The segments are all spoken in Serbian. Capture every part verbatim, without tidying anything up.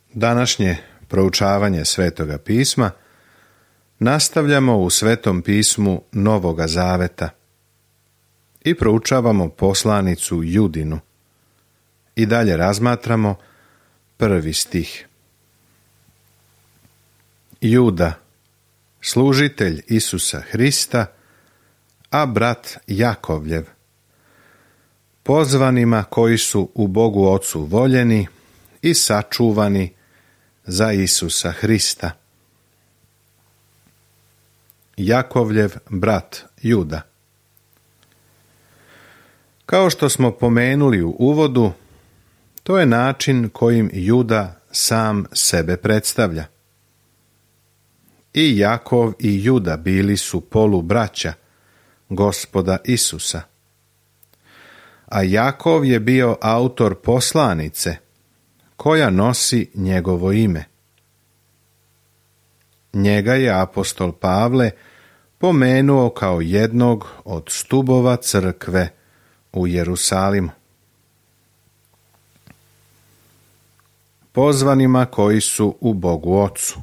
Današnje proučavanje Svetoga pisma nastavljamo u Svetom pismu Novoga Zaveta i proučavamo poslanicu Judinu i dalje razmatramo prvi stih. Juda, služitelj Isusa Hrista, a brat Jakovljev, pozvanima koji su u Bogu Ocu voljeni i sačuvani za Isusa Hrista. Jakovljev brat Juda. Kao što smo pomenuli u uvodu, to je način kojim Juda sam sebe predstavlja. I Jakov i Juda bili su polubraća Gospoda Isusa. A Jakov je bio autor poslanice koja nosi njegovo ime. Njega je apostol Pavle pomenuo kao jednog od stubova crkve u Jerusalimu. Pozvanima koji su u Bogu Ocu.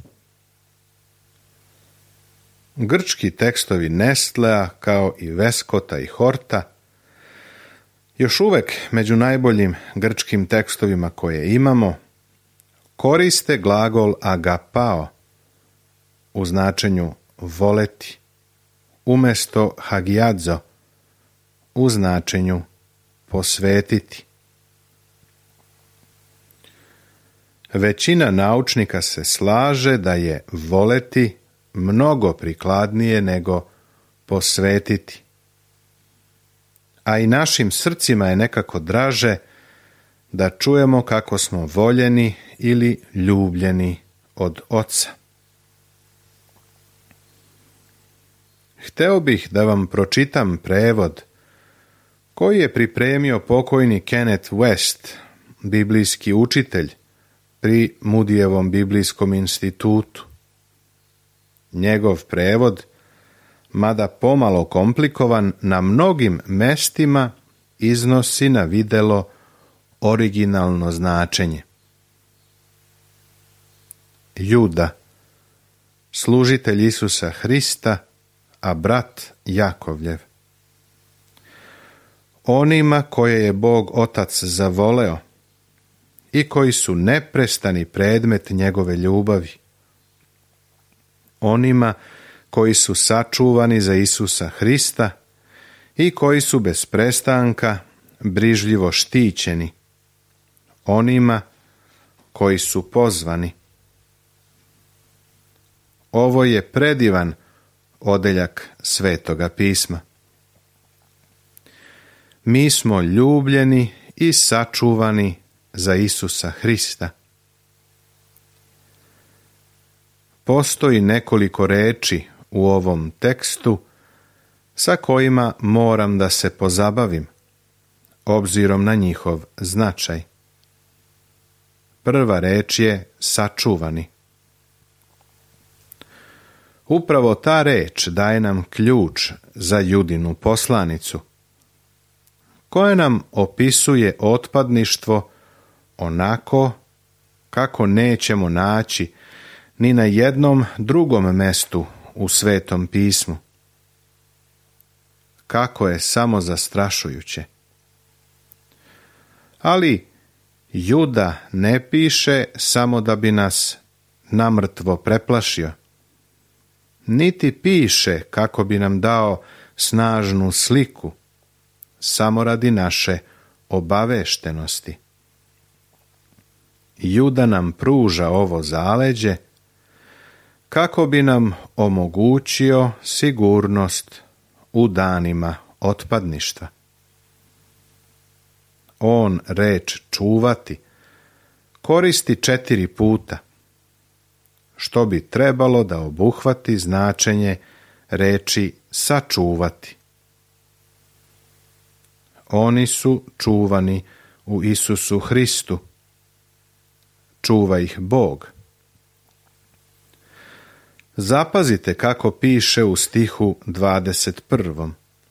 Grčki tekstovi Nestlea kao i Veskota i Horta, još uvek među najboljim grčkim tekstovima koje imamo, koriste glagol agapao u značenju voleti, umjesto hagiadzo u značenju posvetiti. Većina naučnika se slaže da je voleti mnogo prikladnije nego posvetiti. A i našim srcima je nekako draže da čujemo kako smo voljeni ili ljubljeni od Oca. Hteo bih da vam pročitam prevod koji je pripremio pokojni Kenneth West, biblijski učitelj pri Moodyjevom biblijskom institutu. Njegov prevod, mada pomalo komplikovan, na mnogim mestima iznosi na videlo originalno značenje. Juda, služitelj Isusa Hrista, a brat Jakovljev. Onima koje je Bog Otac zavoleo i koji su neprestani predmet njegove ljubavi. Onima koji su sačuvani za Isusa Hrista i koji su bez prestanka brižljivo štićeni. Onima koji su pozvani. Ovo je predivan odeljak Svetoga pisma. Mi smo ljubljeni i sačuvani za Isusa Hrista. Postoji nekoliko reči u ovom tekstu sa kojima moram da se pozabavim, obzirom na njihov značaj. Prva reč je sačuvani. Upravo ta reč daje nam ključ za Judinu poslanicu, koja nam opisuje otpadništvo onako kako nećemo naći ni na jednom drugom mestu u Svetom pismu. Kako je samo zastrašujuće. Ali Juda ne piše samo da bi nas namrtvo preplašio, niti piše kako bi nam dao snažnu sliku, samo radi naše obaveštenosti. Juda nam pruža ovo zaleđe kako bi nam omogućio sigurnost u danima otpadništva. On reč čuvati koristi četiri puta, što bi trebalo da obuhvati značenje reči sačuvati. Oni su čuvani u Isusu Hristu. Čuva ih Bog. Zapazite kako piše u stihu dvadeset prvom.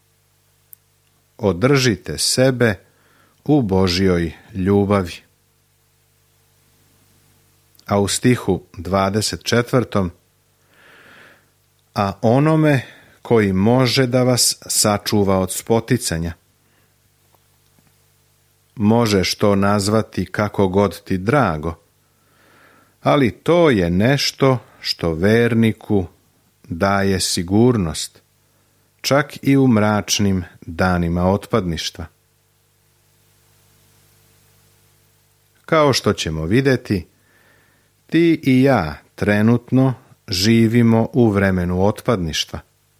Održite sebe u Božjoj ljubavi. a u stihu dvadeset četvrtom a onome koji može da vas sačuva od spoticanja. Možeš to nazvati kako god ti drago, ali to je nešto što verniku daje sigurnost, čak i u mračnim danima otpadništva. Kao što ćemo vidjeti, ti i ja trenutno živimo u vremenu otpadništva.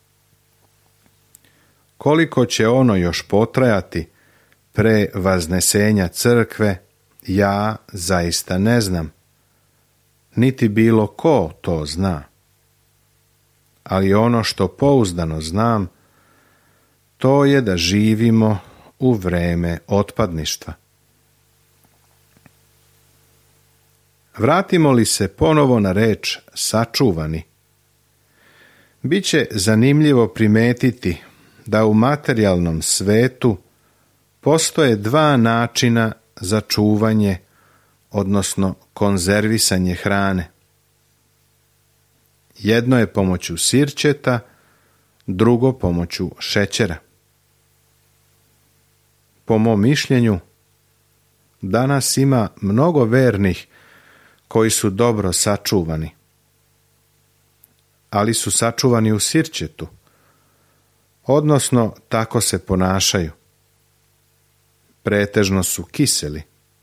Koliko će ono još potrajati pre vaznesenja crkve, ja zaista ne znam, niti bilo ko to zna. Ali ono što pouzdano znam, to je da živimo u vreme otpadništva. Vratimo li se ponovo na reč sačuvani, biće zanimljivo primetiti da u materijalnom svetu postoje dva načina za čuvanje, odnosno konzervisanje hrane. Jedno je pomoću sirćeta, drugo pomoću šećera. Po mom mišljenju, danas ima mnogo vernih koji su dobro sačuvani, ali su sačuvani u sirćetu, odnosno tako se ponašaju. Pretežno su kiseli.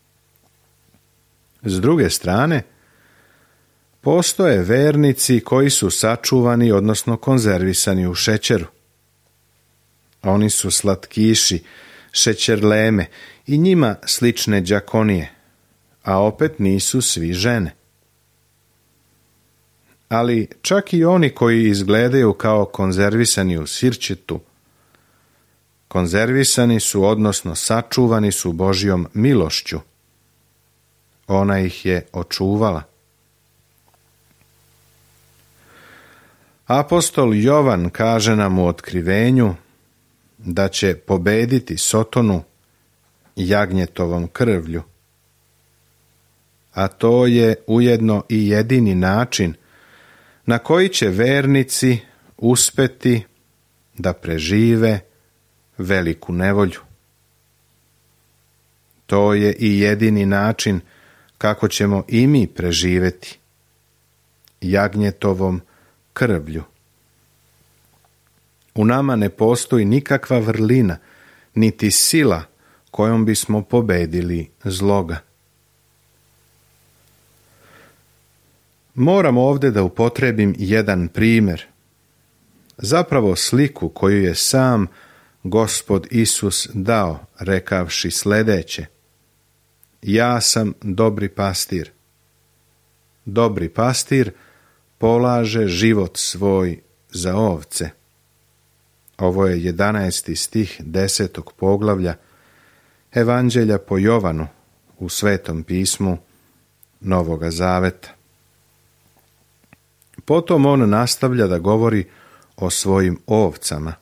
S druge strane, postoje vernici koji su sačuvani, odnosno konzervisani u šećeru. Oni su slatkiši, šećerleme i njima slične đakonije, a opet nisu svi žene. Ali čak i oni koji izgledaju kao konzervisani u sirćetu, konzervisani su, odnosno sačuvani su Božjom milošću. Ona ih je očuvala. Apostol Jovan kaže nam u otkrivenju da će pobediti Sotonu jagnjetovom krvlju. A to je ujedno i jedini način na koji će vernici uspeti da prežive veliku nevolju. To je i jedini način kako ćemo i mi preživeti jagnjetovom krvlju. U nama ne postoji nikakva vrlina, niti sila kojom bismo pobedili zloga. Moram ovdje da upotrebim jedan primjer, zapravo sliku koju je sam Gospod Isus dao, rekavši sljedeće: ja sam dobri pastir. Dobri pastir polaže život svoj za ovce. Ovo je jedanaesti stih desetog poglavlja Evanđelja po Jovanu u Svetom pismu Novoga Zaveta. Potom on nastavlja da govori o svojim ovcama.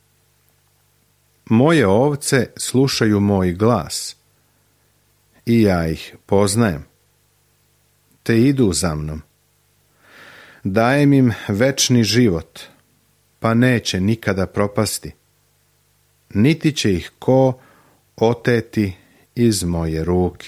Moje ovce slušaju moj glas i ja ih poznajem, te idu za mnom. Dajem im večni život, pa neće nikada propasti, niti će ih ko oteti iz moje ruke.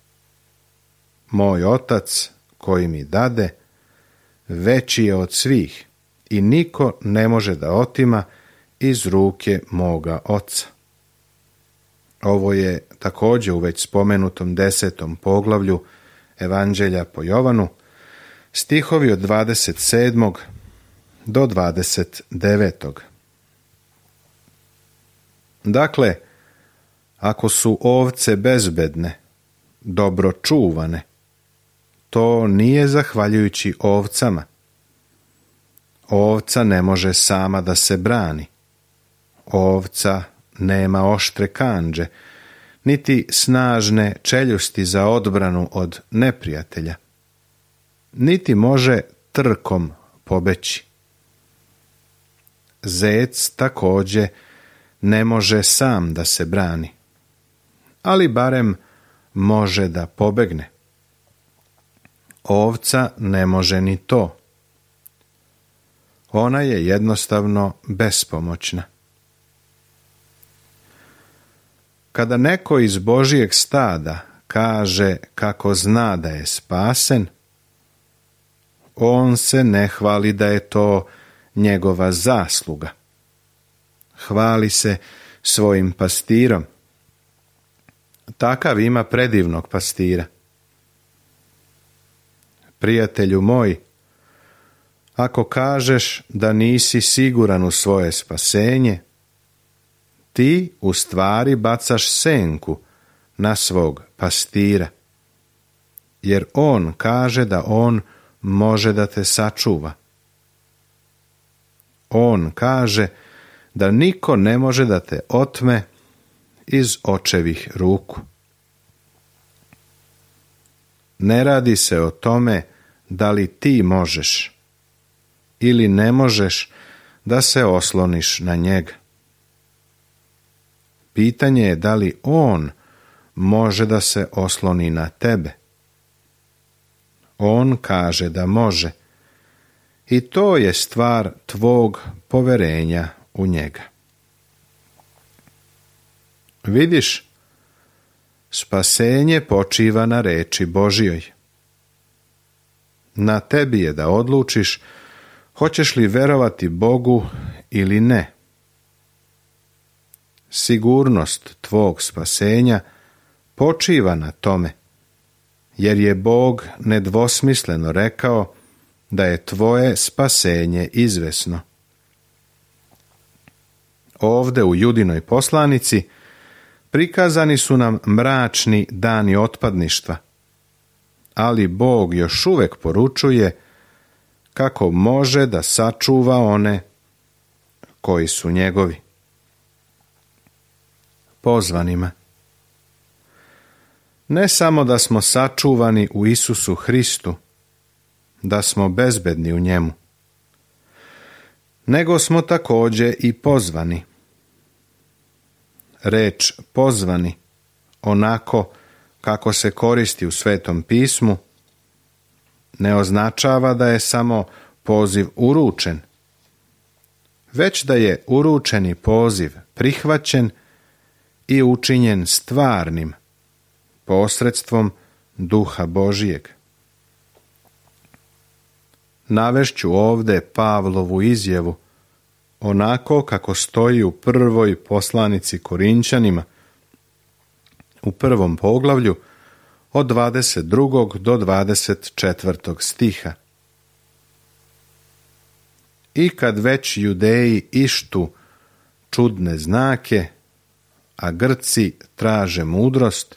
Moj otac koji mi dade veći je od svih i niko ne može da otima iz ruke moga oca. Ovo je također u već spomenutom desetom poglavlju Evanđelja po Jovanu, stihovi od dvadeset sedmog do dvadeset devetog. Dakle, ako su ovce bezbedne, dobro čuvane, to nije zahvaljujući ovcama. Ovca ne može sama da se brani. Ovca nema oštre kandže, niti snažne čeljusti za odbranu od neprijatelja, niti može trkom pobeći. Zec također ne može sam da se brani, ali barem može da pobegne. ovca ne može ni to. Ona je jednostavno bespomoćna. Kada neko iz Božijeg stada kaže kako zna da je spasen, on se ne hvali da je to njegova zasluga. Hvali se svojim pastirom. Takav ima predivnog pastira. Prijatelju moj, ako kažeš da nisi siguran u svoje spasenje, ti u stvari bacaš senku na svog pastira, jer on kaže da on može da te sačuva. On kaže da niko ne može da te otme iz očevih ruku. Ne radi se o tome da li ti možeš ili ne možeš da se osloniš na njega. Pitanje je da li on može da se osloni na tebe. On kaže da može i to je stvar tvog poverenja u njega. Vidiš, spasenje počiva na reči Božjoj. Na tebi je da odlučiš hoćeš li verovati Bogu ili ne. Sigurnost tvog spasenja počiva na tome, jer je Bog nedvosmisleno rekao da je tvoje spasenje izvesno. Ovde u Judinoj poslanici prikazani su nam mračni dani otpadništva, ali Bog još uvek poručuje kako može da sačuva one koji su njegovi. Pozvanima. Ne samo da smo sačuvani u Isusu Hristu, da smo bezbedni u njemu, nego smo također i pozvani. Reč pozvani, onako kako se koristi u Svetom pismu, ne označava da je samo poziv uručen, već da je uručeni poziv prihvaćen i učinjen stvarnim posredstvom Duha Božijeg. Navešću ovde Pavlovu izjavu, onako kako stoji u prvoj poslanici Korinćanima, u prvom poglavlju, od dvadeset drugog do dvadeset četvrtog stiha. I kad već Judeji ištu čudne znake, a Grci traže mudrost,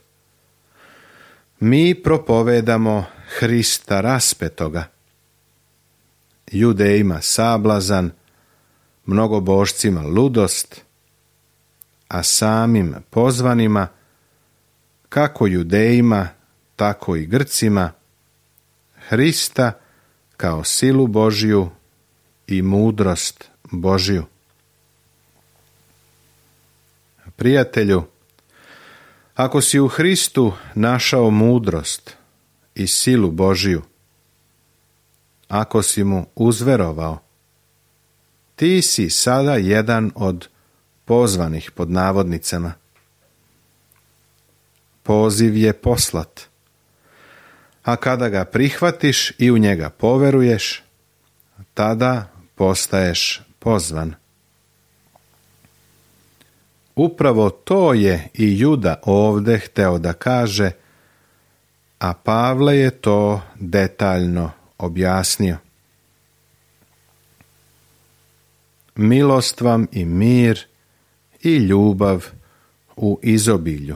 mi propovedamo Hrista raspetoga, Judejima sablazan, mnogobožcima ludost, a samim pozvanima, kako Judejima, tako i Grcima, Hrista kao silu Božju i mudrost Božju. Prijatelju, ako si u Hristu našao mudrost i silu Božju, ako si mu uzverovao, ti si sada jedan od pozvanih pod navodnicama. Poziv je poslat, a kada ga prihvatiš i u njega poveruješ, tada postaješ pozvan. Upravo to je i Juda ovde hteo da kaže, a Pavle je to detaljno objasnio. Milost vam i mir i ljubav u izobilju.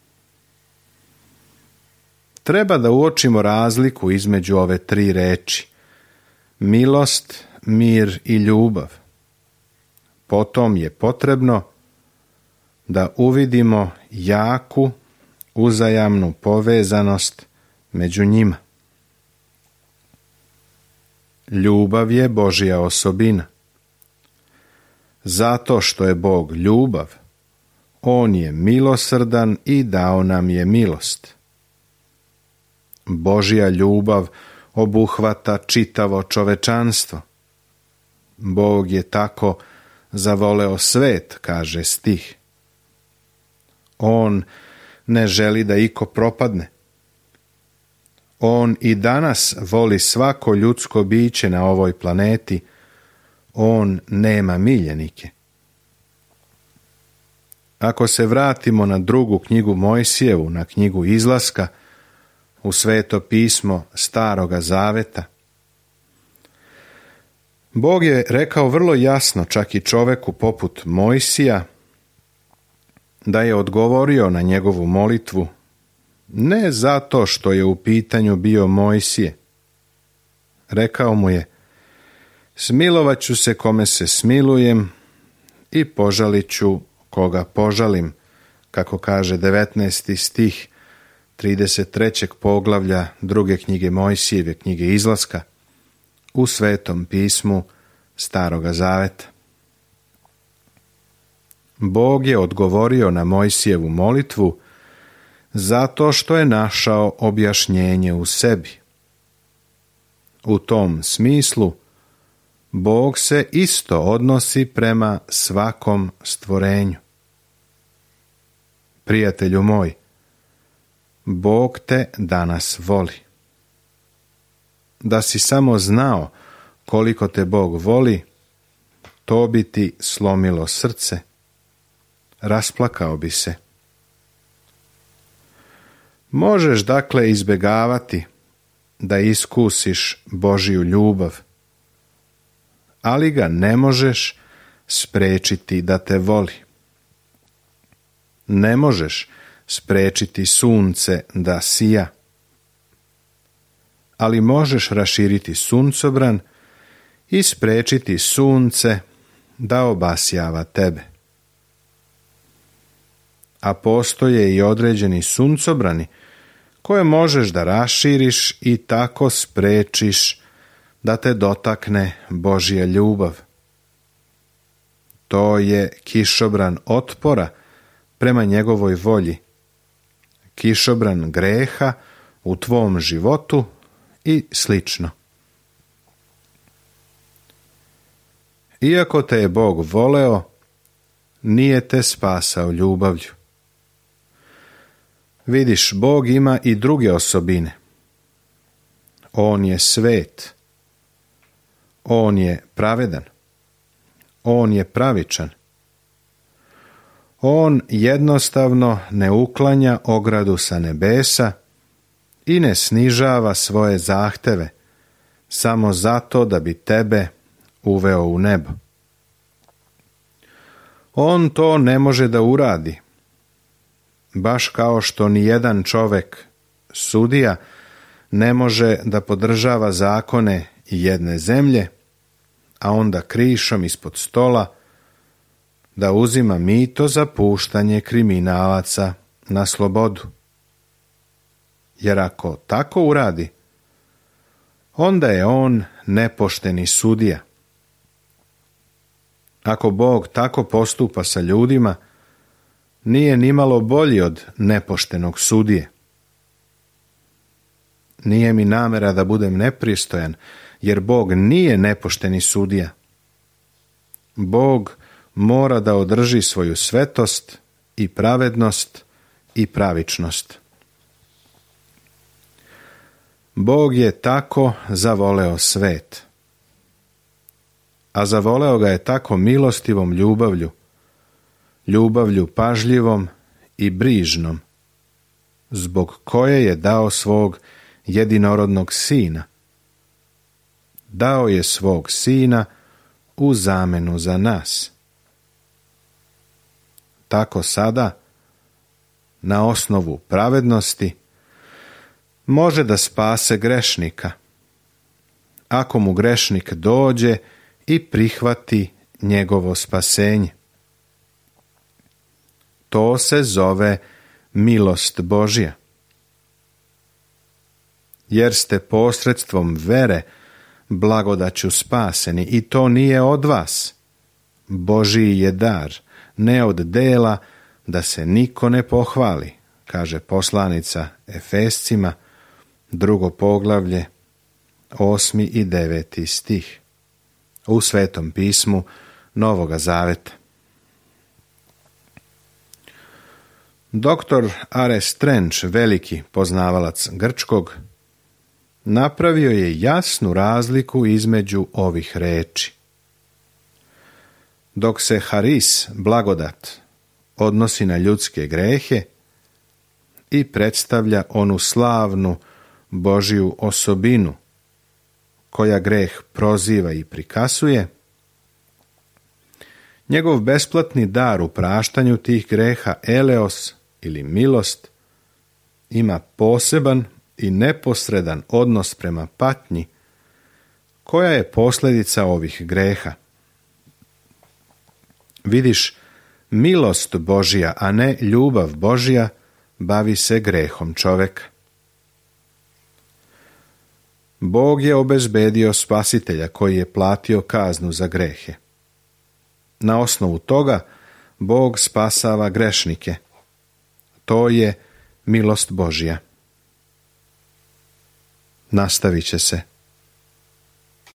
Treba da uočimo razliku između ove tri reči: milost, mir i ljubav. Potom je potrebno da uvidimo jaku uzajamnu povezanost među njima. Ljubav je Božja osobina. Zato što je Bog ljubav, on je milosrdan i dao nam je milost. Božja ljubav obuhvata čitavo čovečanstvo. Bog je tako zavoleo svet, kaže stih. On ne želi da iko propadne. On i danas voli svako ljudsko biće na ovoj planeti. On nema miljenike. Ako se vratimo na drugu knjigu Mojsijevu, na knjigu Izlaska, u Sveto pismo Staroga Zaveta, Bog je rekao vrlo jasno čak i čoveku poput Mojsija da je odgovorio na njegovu molitvu ne zato što je u pitanju bio Mojsije. Rekao mu je: smilovat ću se kome se smilujem i požalit ću koga požalim, kako kaže devetnaesti stih trideset trećeg poglavlja druge knjige Mojsijeve, knjige Izlaska, u Svetom pismu Staroga Zaveta. Bog je odgovorio na Mojsijevu molitvu zato što je našao objašnjenje u sebi. U tom smislu Bog se isto odnosi prema svakom stvorenju. Prijatelju moj, Bog te danas voli. Da si samo znao koliko te Bog voli, to bi ti slomilo srce, rasplakao bi se. Možeš dakle izbjegavati da iskusiš Božju ljubav, ali ga ne možeš spriječiti da te voli. Ne možeš spriječiti sunce da sija, ali možeš raširiti suncobran i spriječiti sunce da obasjava tebe. A postoje i određeni suncobrani koje možeš da raširiš i tako spriječiš da te dotakne Božja ljubav. To je kišobran otpora prema njegovoj volji, kišobran greha u tvom životu i slično. Iako te je Bog voleo, nije te spasao ljubavlju. Vidiš, Bog ima i druge osobine. On je svet. On je pravedan. On je pravičan. On jednostavno ne uklanja ogradu sa nebesa i ne snižava svoje zahteve samo zato da bi tebe uveo u nebo. On to ne može da uradi, baš kao što ni jedan čovek, sudija, ne može da podržava zakone jedne zemlje, a onda krišom ispod stola da uzima mito za puštanje kriminalaca na slobodu. Jer ako tako uradi, onda je on nepošteni sudija. Ako Bog tako postupa sa ljudima, nije nimalo bolji od nepoštenog sudije. Nije mi namera da budem nepristojan, jer Bog nije nepošteni sudija. Bog mora da održi svoju svetost i pravednost i pravičnost. Bog je tako zavoleo svet. A zavoleo ga je tako milostivom ljubavlju, ljubavlju pažljivom i brižnom, zbog koje je dao svog jedinorodnog sina. Dao je svog sina u zamenu za nas. Tako sada, na osnovu pravednosti, može da spase grešnika, ako mu grešnik dođe i prihvati njegovo spasenje. To se zove milost Božja. Jer ste posredstvom vere blagodaću spaseni, i to nije od vas. Božji je dar, ne od dela, da se niko ne pohvali, kaže poslanica Efescima, drugo poglavlje, osmi i deveti stih u Svetom pismu Novoga Zaveta. Doktor Ares Trenč, veliki poznavalac grčkog, napravio je jasnu razliku između ovih reči. Dok se haris, blagodat, odnosi na ljudske grehe i predstavlja onu slavnu Božju osobinu koja greh proziva i prikasuje, njegov besplatni dar u praštanju tih greha, eleos ili milost, ima poseban i neposredan odnos prema patnji koja je posljedica ovih greha. Vidiš, milost Božja, a ne ljubav Božja, bavi se grehom čoveka. Bog je obezbedio spasitelja koji je platio kaznu za grehe. Na osnovu toga Bog spasava grešnike. To je milost Božja. Nastavit će se